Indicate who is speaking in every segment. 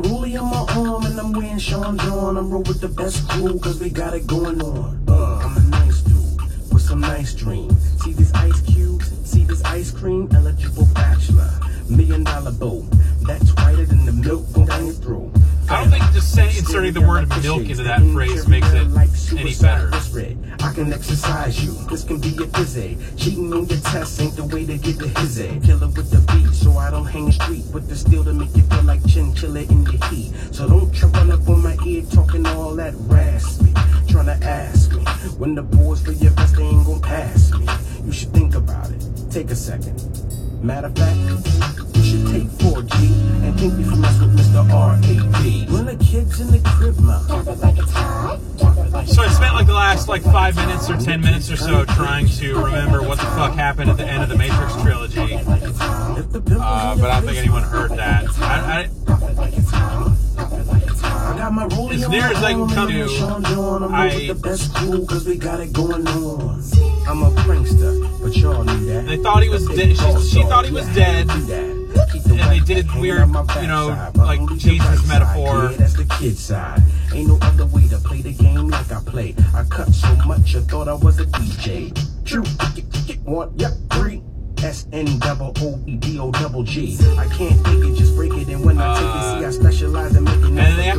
Speaker 1: rollie on my arm and I'm wearing Sean John. I'm roll with the best crew cause we got it going on. I'm a nice dude with some nice dreams. See these ice cubes, see this ice cream? Eligible bachelor, $1 million boat. That's whiter than the milk going down your throat.
Speaker 2: I don't think just inserting the word milk into that phrase makes it any better.
Speaker 1: I can exercise you, this can be a phys. Cheating on your tests ain't the way to get the his. Killer with the beat, so I don't hang the street with the steel to make you feel like chinchilla in your heat. So don't try run up on my ear talking all that raspy, trying to ask me when the boys for your best, they ain't gon' pass me. You should think about it, take a second. Matter of fact, you should take 4G and think before mess with Mr. R.A.D. When the kids in the crib,
Speaker 2: So I spent like the last 5 minutes or 10 minutes or so trying to remember what the fuck happened at the end of the Matrix trilogy. But I don't think anyone heard that. As near as I can come to,
Speaker 1: I'm a prankster, but y'all knew that.
Speaker 2: They thought he was dead. She thought he was dead. And they did weird, like Jesus metaphor.
Speaker 1: Yeah, that's the kid side. Ain't no other way to play the game like I play. I cut so much, I thought I was a DJ. True, 1, 3. SNOOEDOGG. I can't take it, just break it. And when I take it, see I specialize in making it.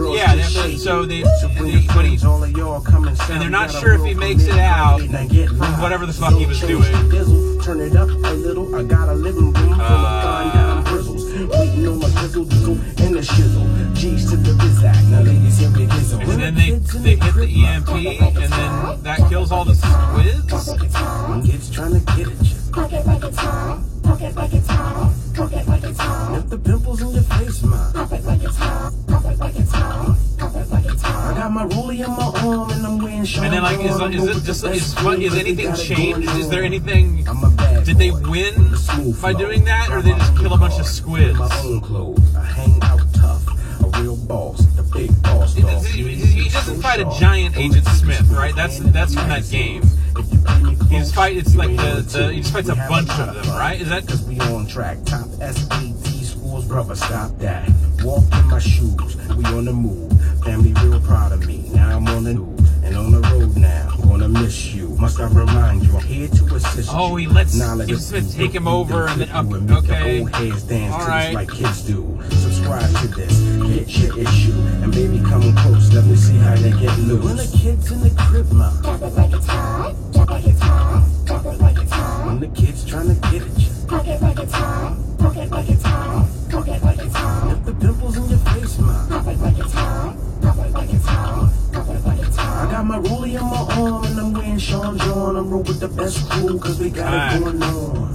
Speaker 2: And they're not sure if he makes it out from whatever the fuck he was doing.
Speaker 1: Turn it up a little. I got a living room full of fine down bristles. Waiting on my drizzle, and the shizzle. G's to the bizac. Now ladies, here we gizzle.
Speaker 2: And then they hit the EMP, and then that kills all the squids.
Speaker 1: Kids trying to get at you. Pocket like it's hot, pocket like it's hot, pocket like it's hot. If the pimples in your face, man. Pocket like it's hot, pocket like it's hot, pocket like it's hot. I got my rollie on my arm and I'm wearing Sean.
Speaker 2: And then is anything changed? Is there anything? Did they win by doing that, or did they just kill a bunch of squids?
Speaker 1: My own clothes, I hang out tough, a real boss, the big boss.
Speaker 2: He doesn't fight a giant Agent Smith, right? That's from that game. He just fights a bunch of them, right? Is that?
Speaker 1: Cause we on track, top SAT scores, brother, stop that. Walk in my shoes, we on the move. Family real proud of me, now I'm on the news. And on the road now, gonna miss you. Must I remind you, I'm here to assist you.
Speaker 2: Oh, he lets Smith take him over and then okay.
Speaker 1: Alright. Like kids do. Subscribe to this, get your issue. And baby, come close, let me see how they get loose. When the kids in the crib, man. Drop it like it's hot, drop it like it's hot, drop it like it's hot. When the kids trying to get at you. Pocket like it's hot, pocket like it's hot, pocket like it's hot. If the pimples in your face, man. Pocket like it's hot, pocket like it's hot, pocket like it's hot. I got my rollie on my arm and I'm wearing Sean John. I'm roll with the best crew cause we got it going on.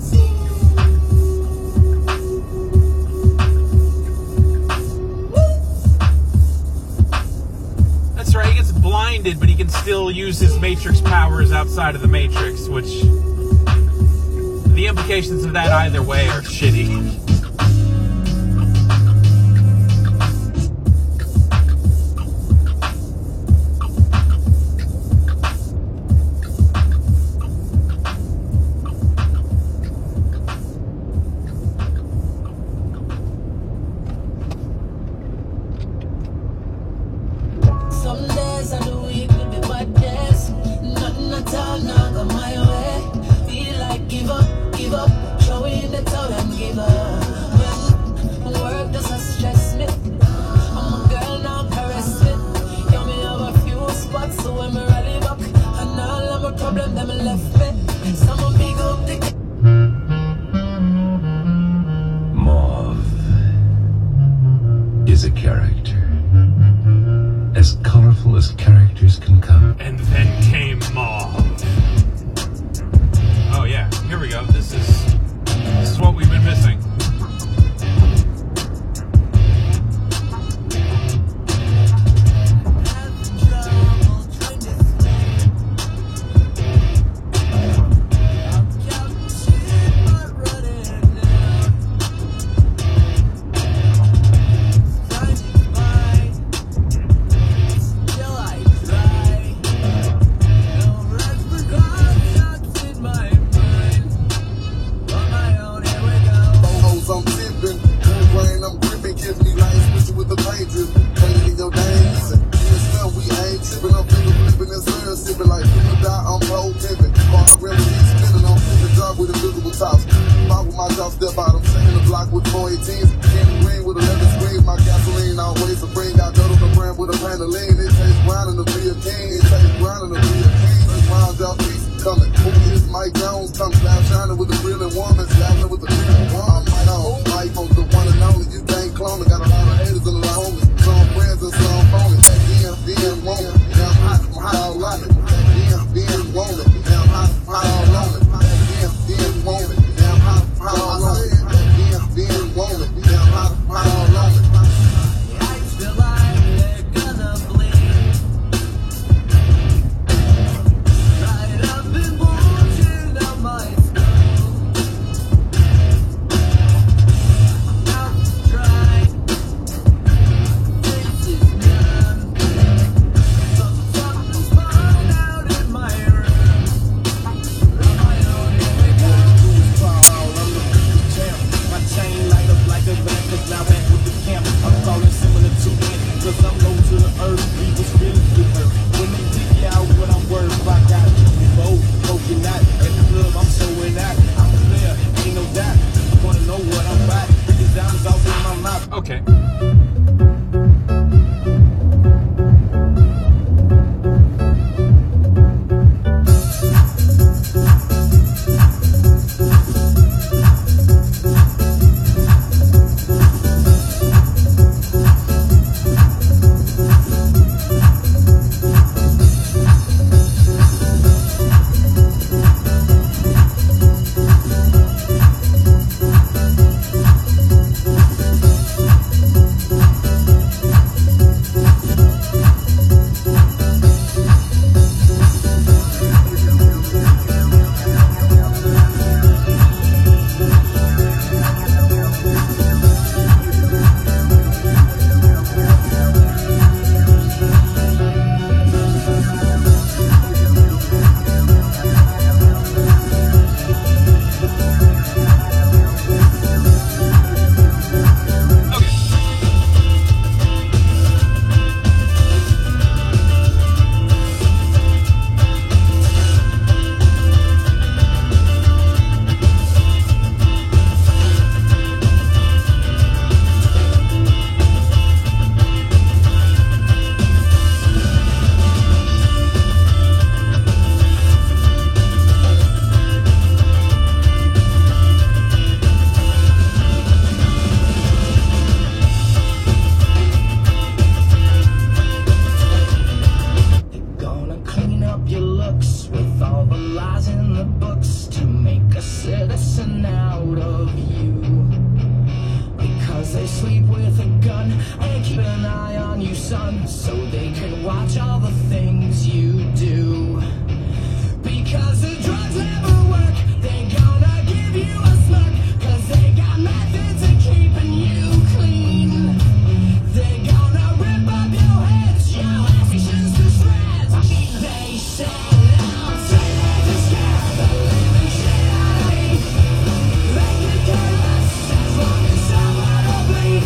Speaker 2: That's right, he gets blinded, but he can still use his Matrix powers outside of the Matrix, which the implications of that either way are shitty.
Speaker 3: Some days of the week will be bad days. Nothing at all now go my way. Feel like give up, showing the town and give up.
Speaker 4: just painting in your days. And we ain't tripping, I'm finger flipping and swear sipping like people die, I'm whole pimping. Car remedies spinning on the job with invisible tops. Pop with my top step out, I'm shaking the block with 418s. Candy green with 11 screens, my gasoline always a spring. Got dirt on the brand with a pan of lean. It tastes ground to be a king, it tastes ground to be a king. First round out, peace coming. Who is Mike Jones coming down shining with the real and woman, laughing with the real and woman. Mike on the one and only, you can't clone it. Got a lot of haters and a lot of homies. Some friends and some phonies. Being woman, now I'm hot all on it. Being woman, now I'm hot all on it. Being woman, now I'm hot all on it. Being woman, now I'm hot all on it.
Speaker 3: I feel like they're gonna bleed right up and watching out my skull. Mouth dry, face is numb. Something's falling out in my room. On my own, here we go.
Speaker 1: My chain light up like a lamp, cause now back with the camp. I'm calling similar to it, cause I'm low to the earth. People really get hurt when they dig out what I'm worth. I got you both, poking out at the club, I'm showing out. I'm a player, ain't no doubt. You wanna know what I'm about? Bring the diamonds off in my mouth.
Speaker 2: Okay.
Speaker 3: So they can watch all the things you do. Because the drugs never work, they're gonna give you a smirk. Cause they got methods of keeping you clean. They're gonna rip up your heads, your actions to shreds. They say they'll say they just scare the living shit out of me. They can care less as long as someone will bleed.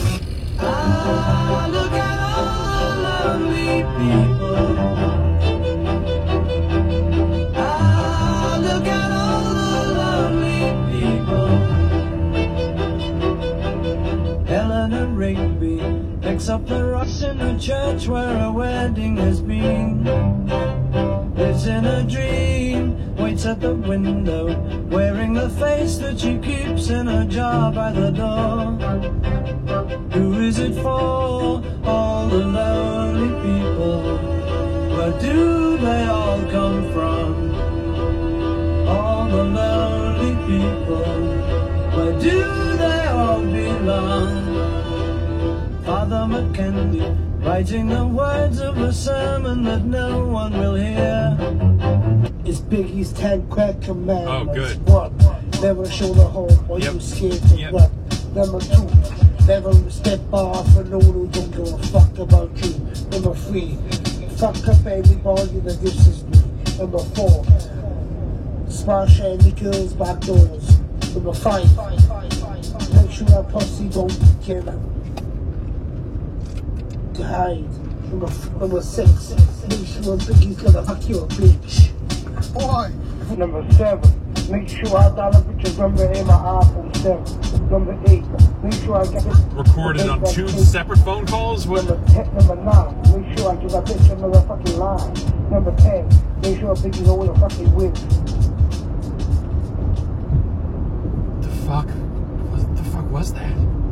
Speaker 3: Ah, look at all the lonely people. Ah, look at all the lonely people. Eleanor Rigby picks up the rocks in a church where a wedding has been. Lives in a dream, waits at the window, wearing the face that she keeps in a jar by the door. Who is it for? All the lonely people. Where do they all come from? All the lonely people. Where do they all belong? Father Mackenzie, writing the words of a sermon that no one will hear.
Speaker 5: It's Biggie's 10 quick commandments.
Speaker 2: Oh, good.
Speaker 5: What? Never show the home or
Speaker 2: Yep.
Speaker 5: you scared to
Speaker 2: Yep.
Speaker 5: what? Number 2, never step off for no one who don't give a fuck about you. Number 3, fuck up anybody that disses me. Number 4, smash any girls' back doors. Number 5, make sure that pussy don't kill him. hide. Number 6, make sure Biggie's gonna fuck you a bitch.
Speaker 4: Boy.
Speaker 5: Number 7, make sure I got a picture number in my iPhone 7. Number 8, make sure I get it
Speaker 2: Recorded on 2 separate phone calls? What?
Speaker 5: Number 9, make sure I give a bitch another fucking line. Number 10, make sure Biggie's always a fucking win.
Speaker 2: The fuck? What the fuck was that?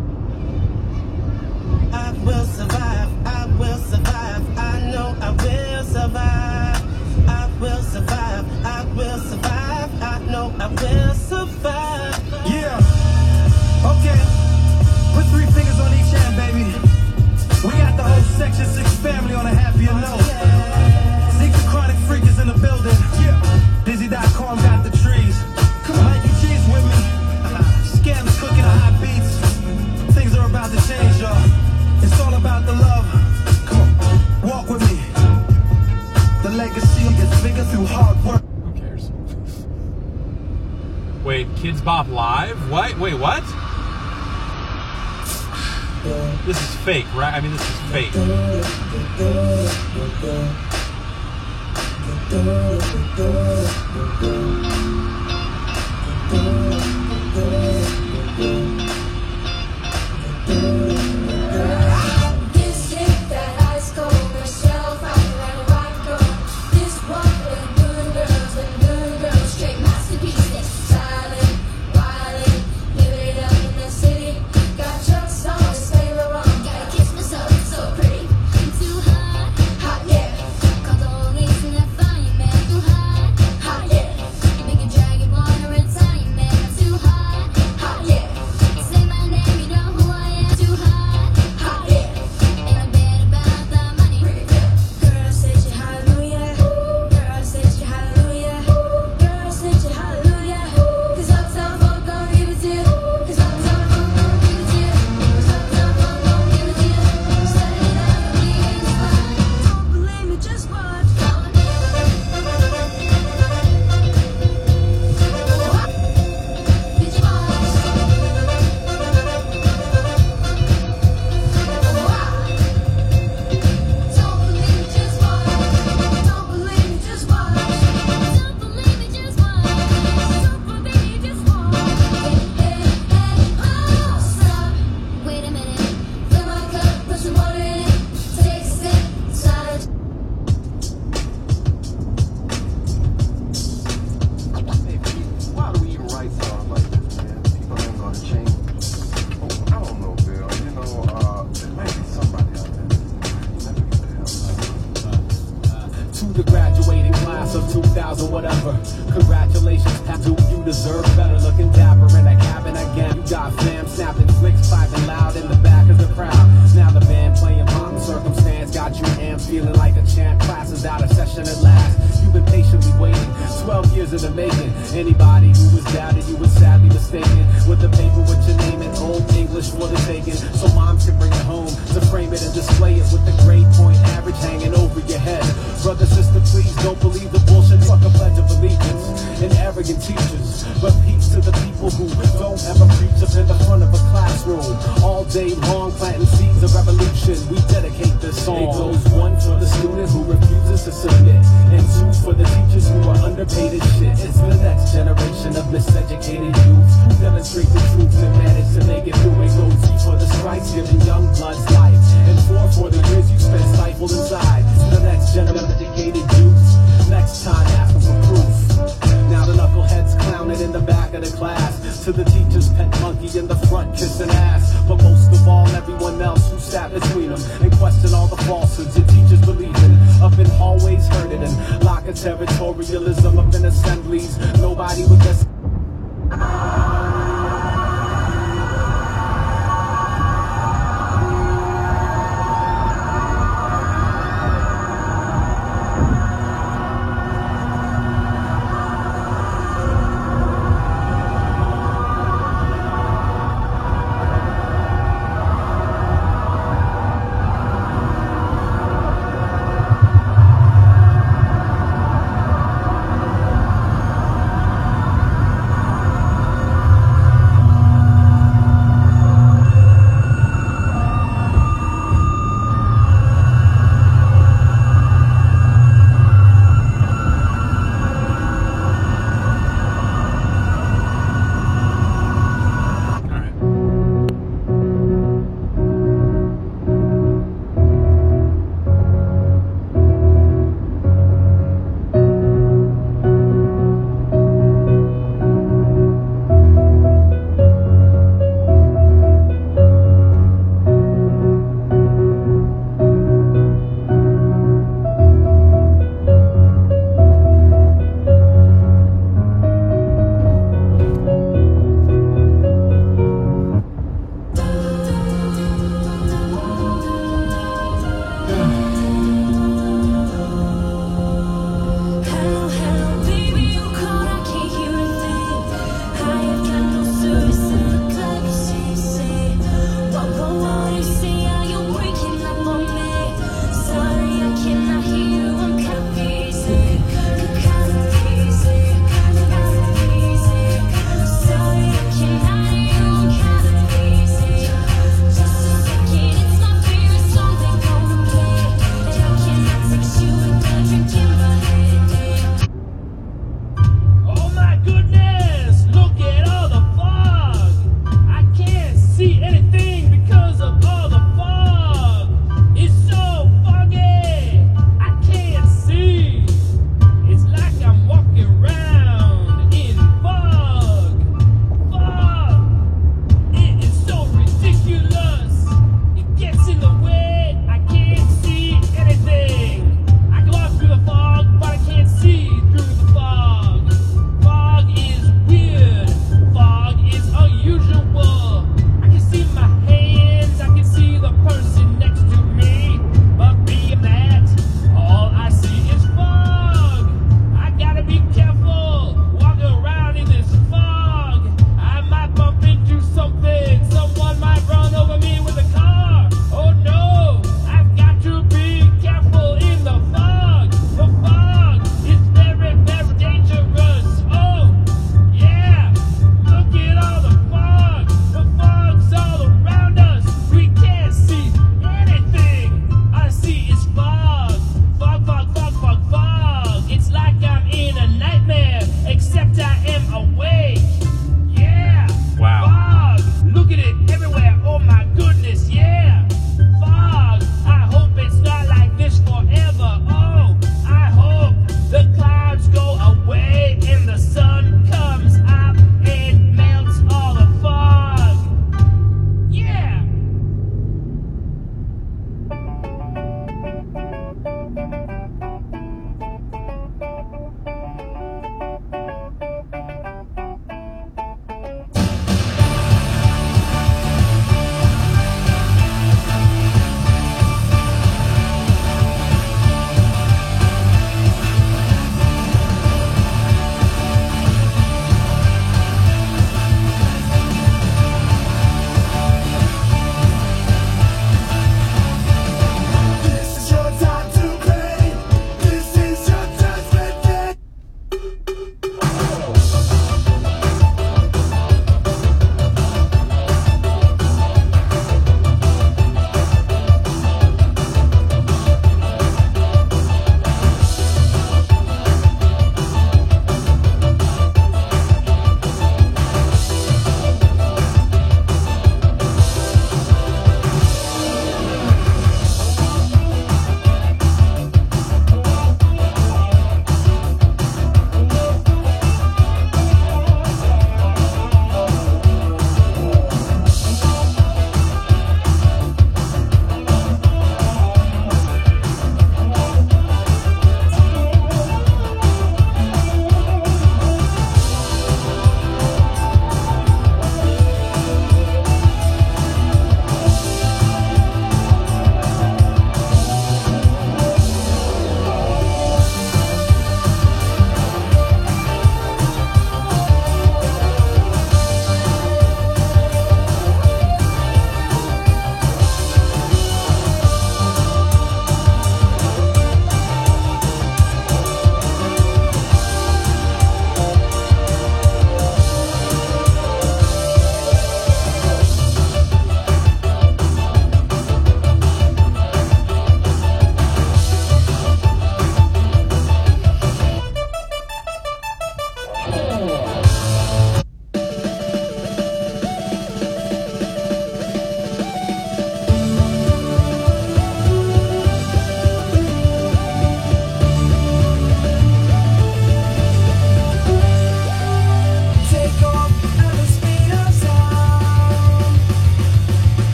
Speaker 6: I will survive, I will survive, I know I will survive. I will survive, I will survive, I know I will survive.
Speaker 3: Yeah. Okay. Put 3 fingers on each hand, baby. We got the whole Section 6 family on a happier note. Zeke the Chronic Freak is in the building. Yeah. Dizzy.com got the trees. Mikey G's with me. Scams cooking the hot beats. Things are about to change, y'all. It's all about the love. Come on, walk with me. The legacy gets bigger through hard work.
Speaker 2: Who cares? Wait, Kids Bop Live? What? Wait, what? This is fake, right? I mean, this is fake.
Speaker 7: This hit that ice cold myself, I'm around rock girl. This one with good girls, straight masterpieces. Silent, wildin', living it up in the city. Got trucks on the Saint Laurent, gotta kiss myself, it's so pretty. I'm too hot, hot yeah. Call the police and they're fine, man. Too hot yeah. Make a dragon wanna retire, man. I'm too hot yeah. Say my name, you know who I am. Too hot yeah. And I'm bad about the money. Girl, say your hallelujah. Girl, say your hallelujah. Girl, say your hallelujah. 'Cause uptown folk gon' give it to you. 'Cause uptown folk gon' give it to you. 'Cause uptown folk gon' give it to you. Set it up for me in the spot. Don't believe me, just watch. Did you watch? Don't believe me, just watch. Don't believe me, just watch. Don't believe me, just watch. Don't believe me, just watch. Oh, stop. Wait a minute. Fill my cup, put some water in it. Take a sip, silence.
Speaker 4: Why do we even write songs like this, man? People ain't gonna change. Oh, I don't know, Bill. You know, there might be somebody out there. Maybe the hell.
Speaker 8: To the graduating class of 2000 whatever, congratulations, tattoo, you deserve better. Looking dapper in that cabin again. You got fam snapping flicks, piping loud in the back of the crowd. Now the band playing pop and circumstance got you amped, feeling like a champ. Classes out of session at last. You've been patiently waiting, 12 years in the making. Anybody who was doubted you was sadly mistaken. With the paper with your name in old English for the taking, so moms can bring it home to frame it and display it with the grade point average hanging over your head. Brother, sister, please don't believe the bullshit. Fuck a pledge of allegiance and arrogant teachers. But peace to the people who don't ever preach up in the front of a classroom. All day long planting seeds of revolution. We dedicate this song. It goes 1 for the student who refuses to submit, and 2 for the teachers who are underpaid as shit. It's the next generation of miseducated youth who demonstrate the truth and manage to make it through. It goes 3 for the strikes, giving young bloods life, and 4 for the years you spent stifled inside. It's the next generation of educated youth. Next time, ask them for proof. Now the knuckleheads clowning in the back of the class. To the teacher's pet monkey in the front kissing ass. But most of all, everyone else who sat between them and questioned all the falsehoods your teachers believe in. Up in hallways heard it and locker territorialism up in assemblies. Nobody with this.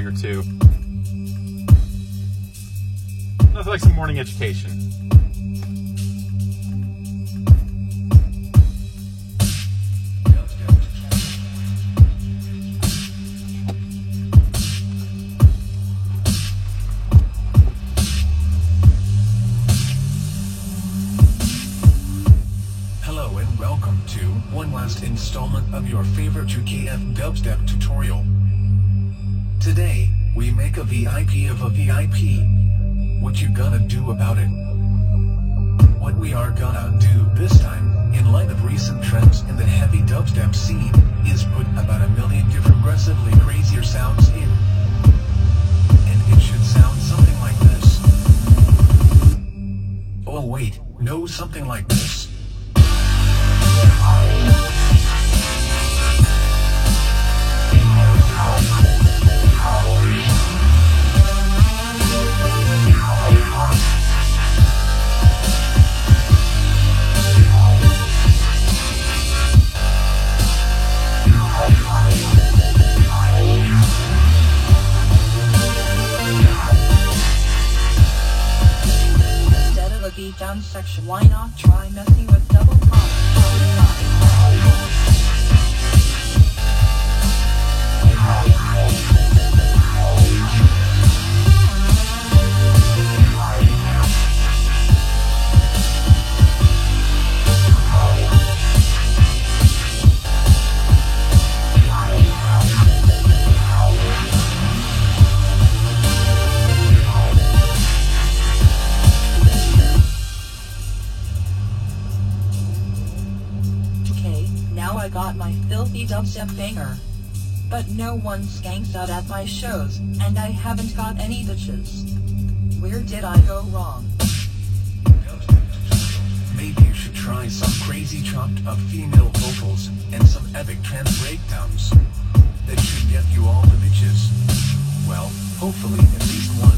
Speaker 2: or two. Nothing like some morning education.
Speaker 9: Hello and welcome to one last installment of your favorite UKF dubstep tutorial. Today, we make a VIP of a VIP. What you gonna do about it? What we are gonna do this time, in light of recent trends in the heavy dubstep scene, is put about 1 million different progressively crazier sounds in. And it should sound something like this. Oh wait, no, something like this.
Speaker 10: Instead of a beat down section, why not try messing with double pop? Okay, now I got my filthy dubstep banger. But no one skanks out at my shows, and I haven't got any bitches. Where did I go wrong?
Speaker 9: Maybe you should try some crazy chopped up female vocals and some epic trance breakdowns. That should get you all the bitches. Well, hopefully at least one.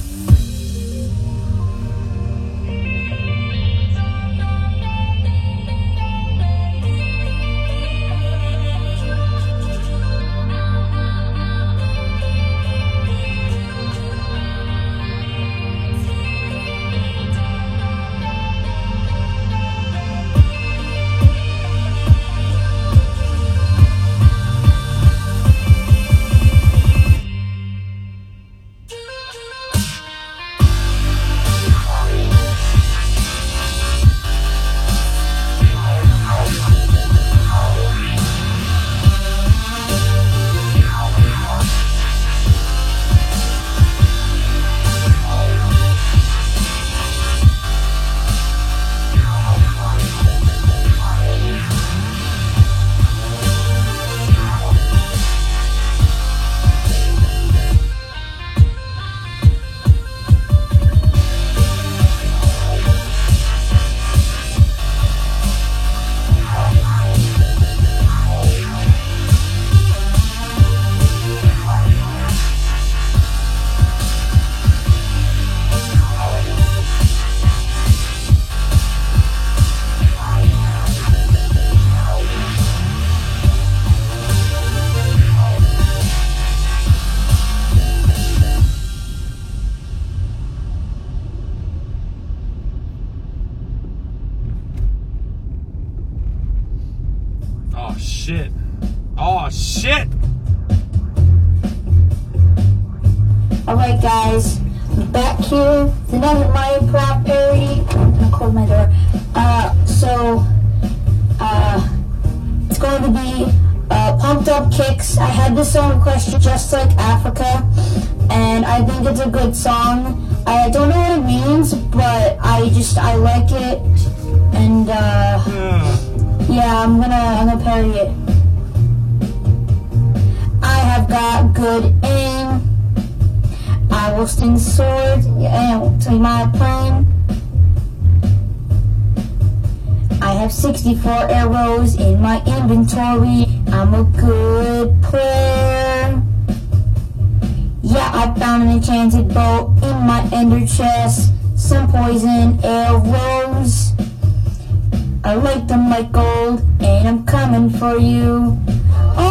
Speaker 2: Oh shit. Oh shit!
Speaker 11: Alright guys, back here with another Minecraft parody. I'm gonna close my door. It's going to be Pumped Up Kicks. I had this song requested, Just Like Africa, and I think it's a good song. I don't know what it means, but I like it, and yeah, I'm gonna parody it. I have got good aim. I will sling swords and to my plane. I have 64 arrows in my inventory. I'm a good player. Yeah, I found an enchanted bow in my ender chest. Some poison arrows. I like them like gold, and I'm coming for you. Oh,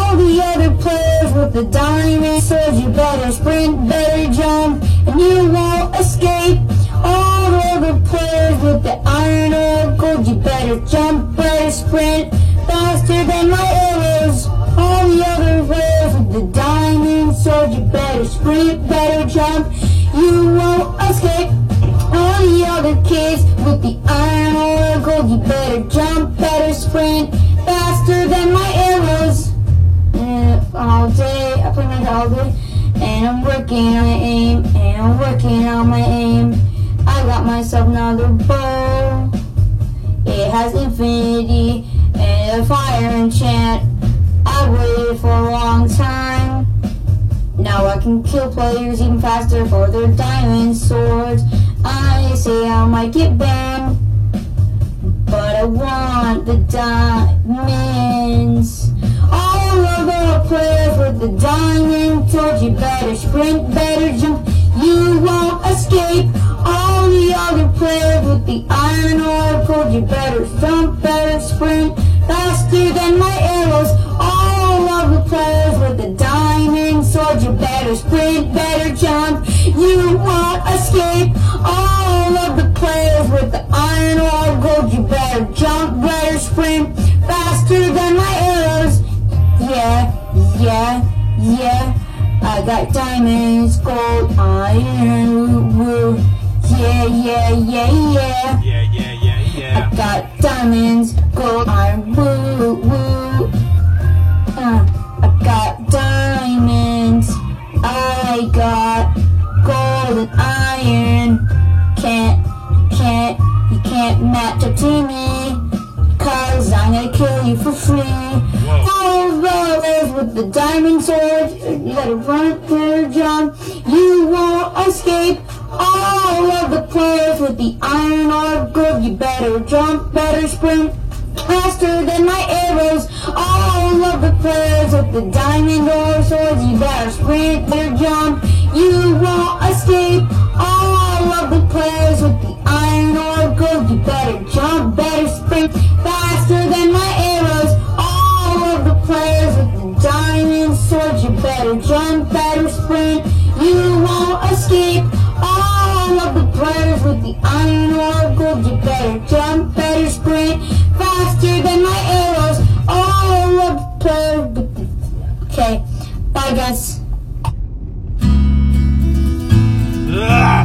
Speaker 11: All the other players with the diamond swords, you better sprint, better jump, and you won't escape. All the other players with the iron or gold, you better jump, better sprint, faster than my arrows. All the other players with the diamond sword, you better sprint, better jump, you won't escape. All the other kids with the iron or gold, you better jump, better sprint, faster than my arrows. All day, I play my all day, and I'm working on my aim, and I'm working on my aim. I got myself another bow. It has infinity and a fire enchant. I waited for a long time. Now I can kill players even faster for their diamond swords. I say I might get banned, but I want the diamonds. All of the players with the diamond swords, you better sprint, better jump, you won't escape. All the other players with the iron or gold, you better jump, better sprint, faster than my arrows. All of the players with the diamond swords, you better sprint, better jump, you won't escape. All of the players with the iron or gold, you better jump, better sprint, faster than my arrows. Yeah, yeah, yeah, I got diamonds, gold, iron, woo, woo. Yeah, yeah, yeah, yeah.
Speaker 2: Yeah, yeah, yeah, yeah.
Speaker 11: I got diamonds, gold, iron, woo, woo. I got diamonds. I got gold and iron. You can't match up to me, 'cause I'm gonna kill you for free. All of those with the diamond sword, you gotta run, better jump, you won't escape. All of the players with the iron or gold, you better jump, better sprint, faster than my arrows. All of the players with the diamond or swords, you better sprint, better jump, you won't escape. All of the players with the iron or gold, you better jump, better sprint, faster than my arrows. All of the players with the diamond swords, you better jump, better sprint, you won't escape. All of the players with the iron or gold, you better jump, better sprint, faster than my arrows. All of the players with the... Okay, bye guys.
Speaker 2: Ugh.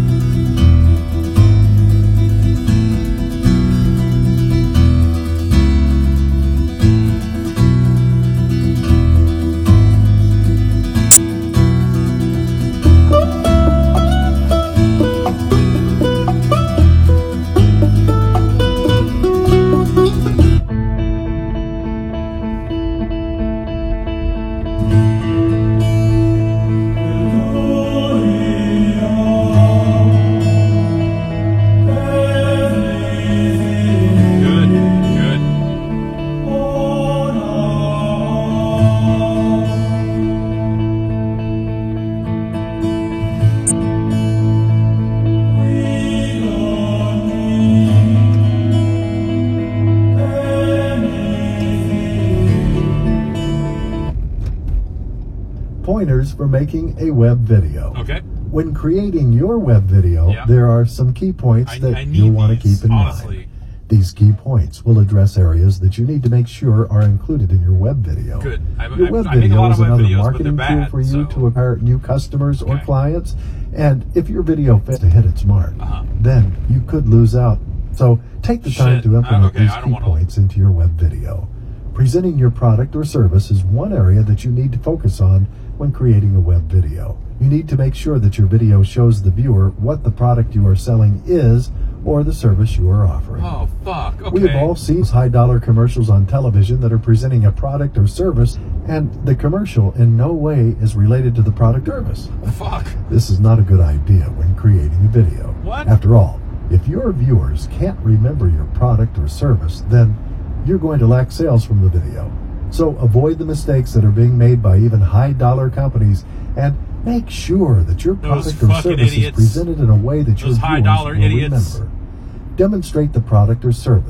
Speaker 12: Pointers for making a web video.
Speaker 2: Okay.
Speaker 12: When creating your web video, there are some key points that you'll want to keep in mind. These key points will address areas that you need to make sure are included in your web video.
Speaker 2: Good.
Speaker 12: Your web video is another marketing tool for you to acquire new customers or clients. And if your video fails to hit its mark, then you could lose out. So take the time to implement these key points into your web video. Presenting your product or service is one area that you need to focus on when creating a web video. You need to make sure that your video shows the viewer what the product you are selling is or the service you are offering.
Speaker 2: Oh, fuck. Okay.
Speaker 12: We have all seen high-dollar commercials on television that are presenting a product or service, and the commercial in no way is related to the product or service.
Speaker 2: Fuck.
Speaker 12: This is not a good idea when creating a video.
Speaker 2: What?
Speaker 12: After all, if your viewers can't remember your product or service, then you're going to lack sales from the video. So avoid the mistakes that are being made by even high-dollar companies, and make sure that your product or service is presented in a way that your viewers will remember. Demonstrate the product or service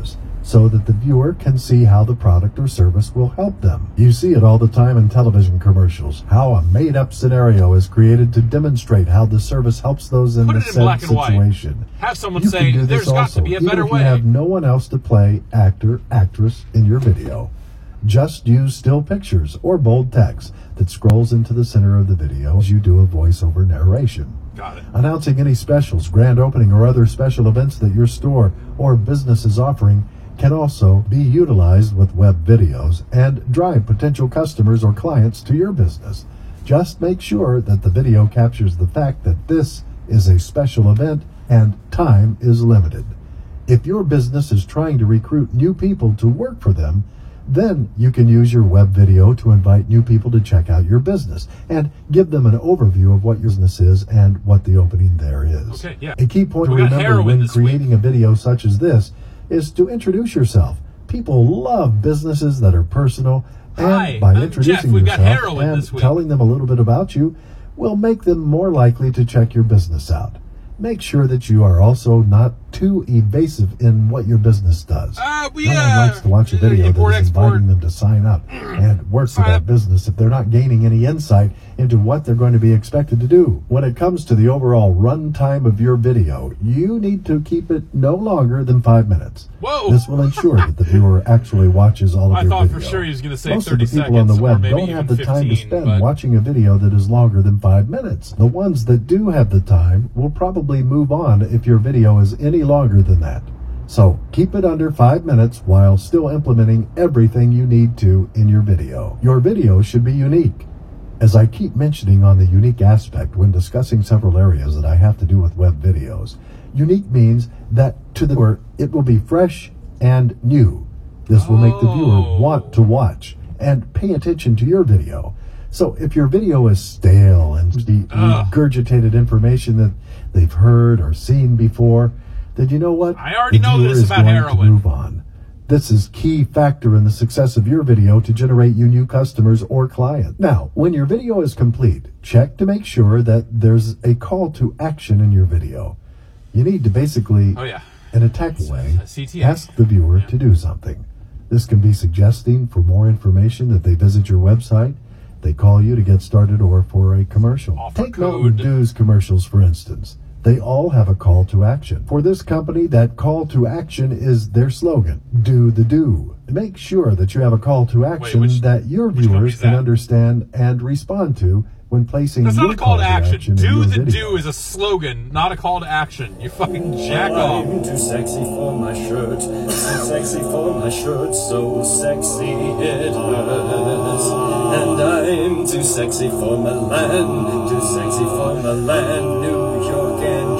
Speaker 12: so that the viewer can see how the product or service will help them. You see it all the time in television commercials, how a made-up scenario is created to demonstrate how the service helps those in the said situation.
Speaker 2: Have someone say, there's got to be a better way.
Speaker 12: You have no one else to play actor, actress in your video. Just use still pictures or bold text that scrolls into the center of the video as you do a voiceover narration.
Speaker 2: Got it.
Speaker 12: Announcing any specials, grand opening, or other special events that your store or business is offering can also be utilized with web videos and drive potential customers or clients to your business. Just make sure that the video captures the fact that this is a special event and time is limited. If your business is trying to recruit new people to work for them, then you can use your web video to invite new people to check out your business and give them an overview of what your business is and what the opening there is.
Speaker 2: Okay, yeah.
Speaker 12: A key point to remember when creating a video such as this is to introduce yourself. People love businesses that are personal, and by introducing yourself and telling them a little bit about you will make them more likely to check your business out. Make sure that you are also not too evasive in what your business does. No one likes to watch a video that is inviting them to sign up and work for that business if they're not gaining any insight into what they're going to be expected to do. When it comes to the overall run time of your video, you need to keep it no longer than 5 minutes.
Speaker 2: Whoa!
Speaker 12: This will ensure that the viewer actually watches all of your video.
Speaker 2: I thought for sure he was going to say 30 seconds.
Speaker 12: Most of the people on the web don't have the time to spend watching a video that is longer than 5 minutes. The ones that do have the time will probably move on if your video is any longer than that. So keep it under 5 minutes while still implementing everything you need to in your video. Your video should be unique. As I keep mentioning on the unique aspect when discussing several areas that I have to do with web videos, unique means that to the viewer it will be fresh and new. This will make the viewer want to watch and pay attention to your video. So if your video is stale and the regurgitated information that they've heard or seen before, then you know what?
Speaker 2: I already know this about heroin.
Speaker 12: To move on. This is key factor in the success of your video to generate you new customers or clients. Now, when your video is complete, check to make sure that there's a call to action in your video. You need to basically, in a tech way, ask the viewer to do something. This can be suggesting for more information that they visit your website, they call you to get started, or for a commercial. Take Mountain Dew's commercials, for instance. They all have a call to action. For this company, that call to action is their slogan, do the do. Make sure that you have a call to action that your viewers can understand and respond to when placing
Speaker 2: That's
Speaker 12: your
Speaker 2: not a call to action.
Speaker 12: Do
Speaker 2: the
Speaker 12: video.
Speaker 2: do is a slogan, not a call to action. You fucking jack off.
Speaker 3: I'm too sexy for my shirt, too sexy for my shirt, so sexy it hurts. And I'm too sexy for Milan, too sexy for Milan, New York and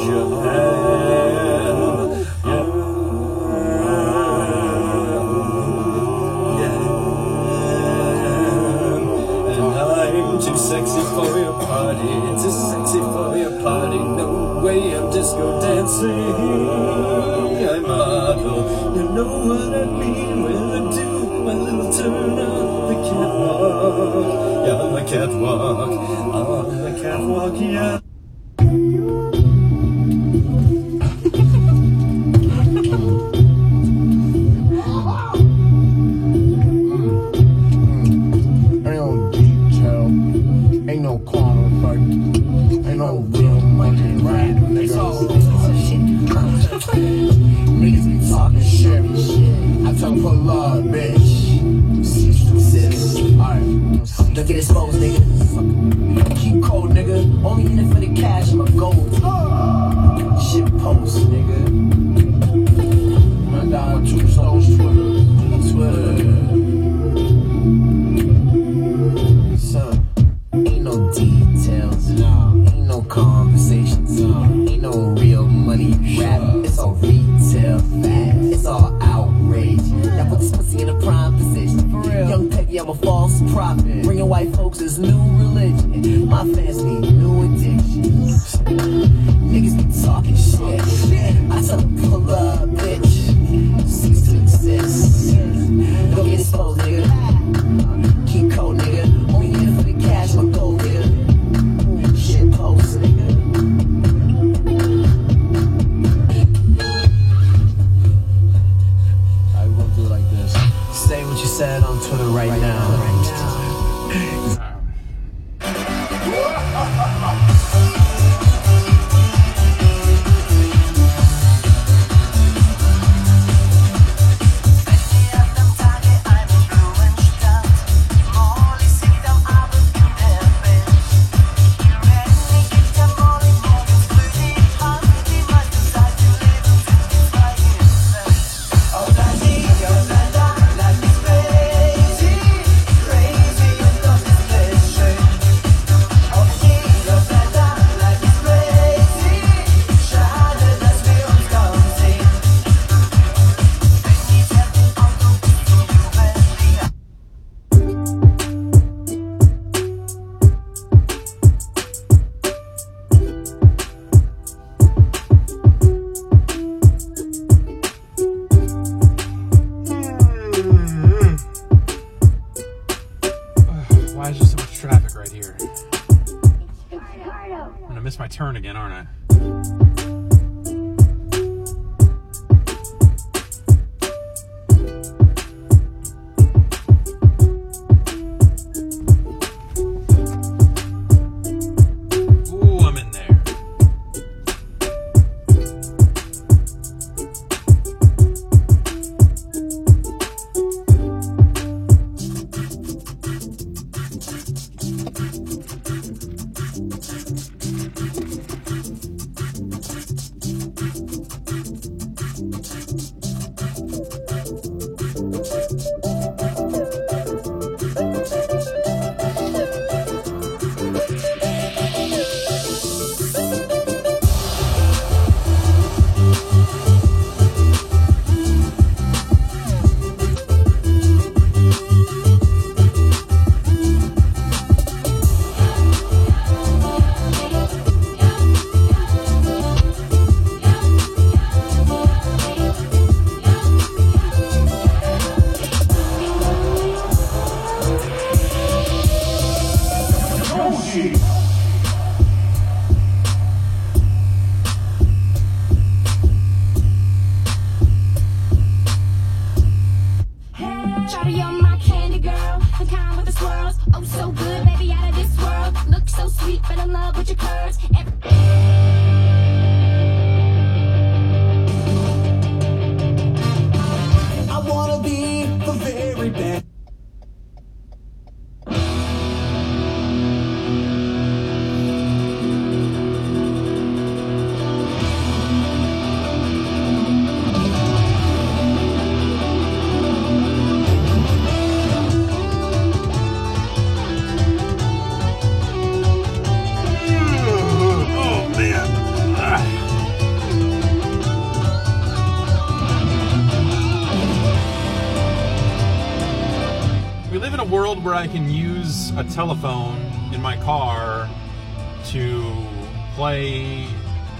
Speaker 3: Japan. Too sexy for your party, too sexy for your party. No way, I'm disco dancing. I'm model, you know what I mean when I do my little turn on the catwalk. Yeah, on the catwalk, yeah.
Speaker 13: Don't get exposed, nigga. Keep cold, nigga. Only in it for the cash and my gold. Shit post, nigga. My dog, two souls, Twitter. Son, ain't no details. Ain't no conversations. Ain't no real money rap. It's all retail. It's all outrage. Y'all put this pussy in a prime position. For real. Young Peggy, I'm a false prophet. Bringing white folks is new religion. My fans need new addictions. Niggas be talking shit. I tell them pull up, bitch. Cease to exist. Don't get exposed, nigga. Keep cold, nigga. Only in it for the cash, my gold, nigga. Shit post, nigga. I will what you said on Twitter right now.
Speaker 2: Why is there so much traffic right here? I'm gonna miss my turn again, aren't I?
Speaker 7: Shawty, you're my candy girl, the kind with the swirls. Oh, so good, baby, out of this world. Look so sweet, but in love with your curves.
Speaker 13: I wanna be the very best.
Speaker 2: We live in a world where I can use a telephone in my car to play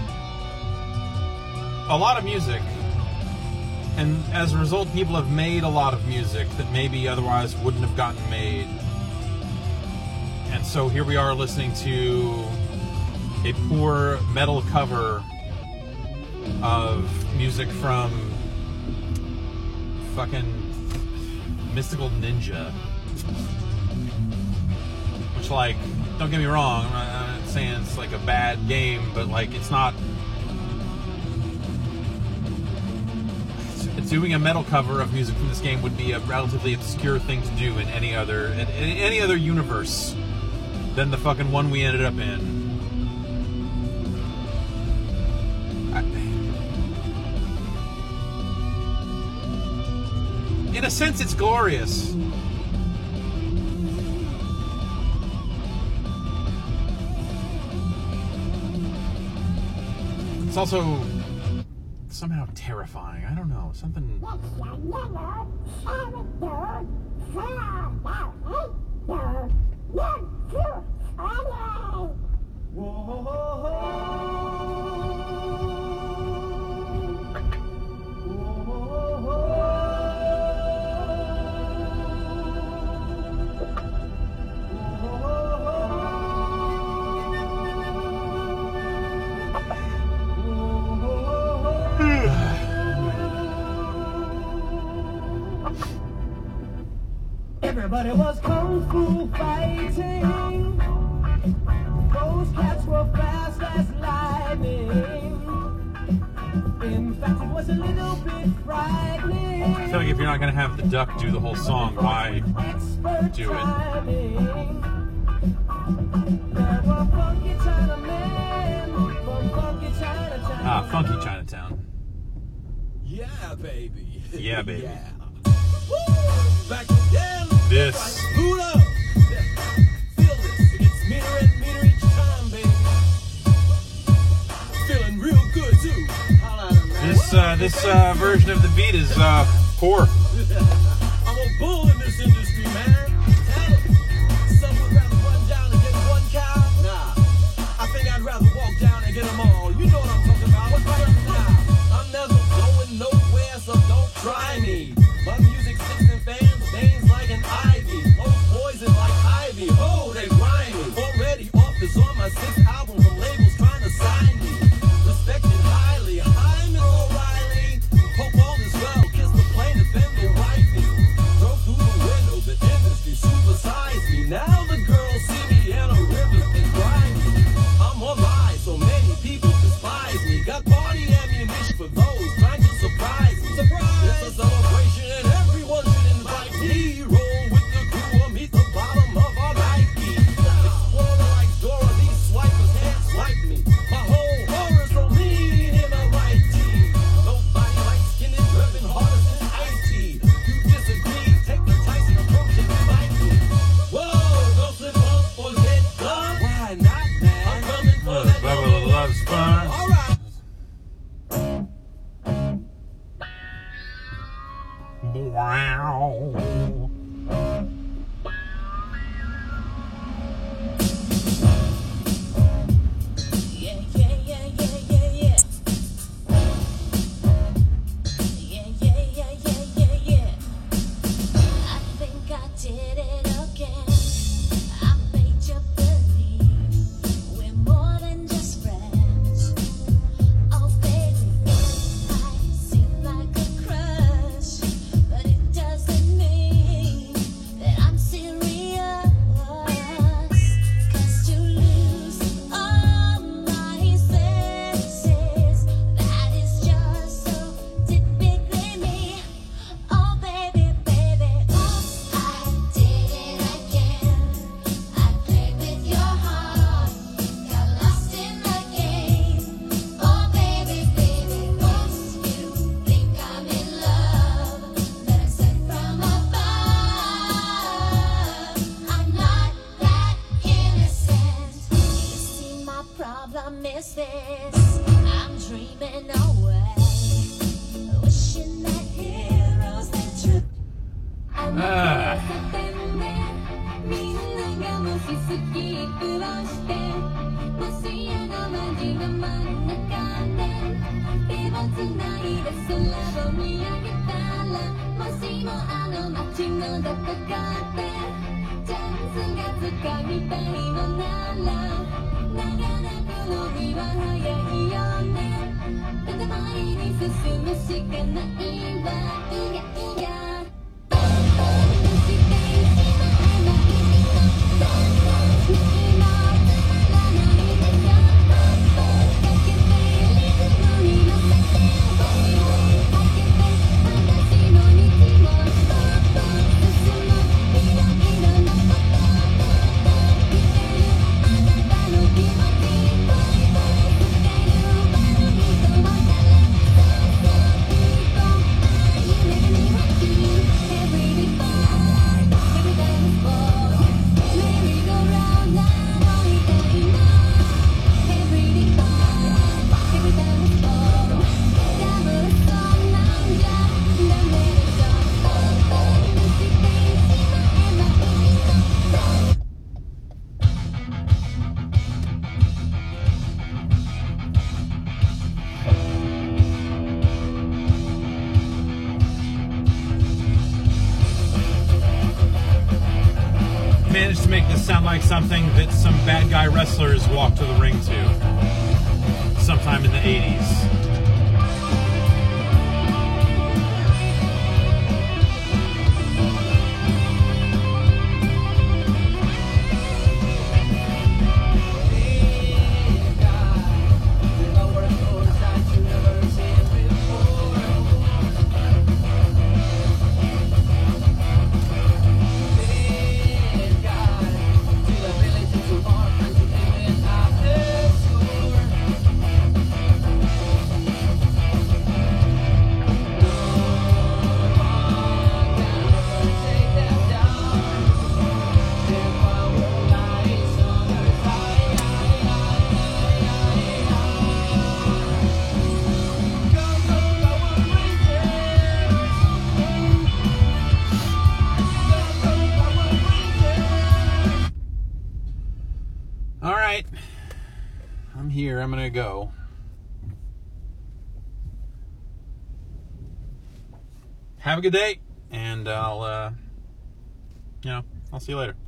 Speaker 2: a lot of music, and as a result people have made a lot of music that maybe otherwise wouldn't have gotten made. And so here we are listening to a poor metal cover of music from fucking Mystical Ninja. Which, like, don't get me wrong, I'm not saying it's like a bad game, but like it's not. Doing a metal cover of music from this game would be a relatively obscure thing to do in any other universe than the fucking one we ended up in. In a sense, it's glorious. It's also somehow terrifying. I don't know. Something.
Speaker 3: Everybody was kung fu fighting. Those cats were fast as lightning. In fact, it was a little bit frightening.
Speaker 2: I feel like if you're not going to have the duck do the whole song, why do it?
Speaker 3: There were funky Chinamen from funky Chinatown.
Speaker 2: Ah, funky Chinatown.
Speaker 14: Yeah, baby.
Speaker 2: Yeah, baby.
Speaker 14: Yeah. Back down.
Speaker 2: This.
Speaker 14: Boot up. Feel this. It gets meaner and meaner each time, baby. Feeling real good too.
Speaker 2: This version of the beat is poor.
Speaker 14: I'm a bull in this industry, man. Tell 'em. Some would rather run down and get one cow. Nah, I think I'd rather walk down and get them all. You know what I'm talking about. What's my now? I'm never going nowhere, so don't try me. My music sticks in fans' veins like an ivy. Oh, poison like ivy. Oh, they grimy. Already offers on my 6th album from labels trying to sign me. Respected highly. I'm Miss O'Reilly. Hope all is well. Kiss the plaintiff and the wifey. Throw through the window. The industry supersize me. Now the girls see me in a river and grimy. I'm alive, so many people despise me. Got party ammunition for those trying to surprise me. Surprise! It's a celebration and everyone should invite me. Roll with the crew or meet the bottom of our Nike. Explorer like Dora, these swipers can't swipe me. My whole horror's so lean in my right team. Nobody likes skinny, driven harder than Ice Tea. You disagree, take the Tyson approach and fight me. Whoa, don't slip up or get done. Why not, man? I'm coming for that
Speaker 2: Bubba loves fun.
Speaker 14: All right.
Speaker 2: Wow.
Speaker 7: Yeah, yeah, yeah, yeah, yeah, yeah. Yeah, yeah, yeah, yeah, yeah, yeah. I think I did it again. I made you believe we're more than just friends. Oh, baby, I seem like a crush, but it doesn't mean that I'm serious. 'Cause to lose all my senses, that is just so typically me. Oh, baby, baby, oops, I did it again. I played with your heart, got lost in the game. Oh, baby, baby, oops, you think I'm in love, but I'm sent from above. I'm not that innocent. You see, my problem is this: I'm dreaming away, wishing that heroes that true. I'm notみんながもしスキップをしてもしあの街の真ん中で手をつないで空を見上げたら、もしもあの街のどこかでチャンスがつかみたいのなら、なかなかの日は早いよね。ただ前に進むしかないわ。いやいや
Speaker 2: Managed to make this sound like something that some bad guy wrestlers walked to the ring to sometime in the 80s. here, I'm going to go. Have a good day, and I'll see you later.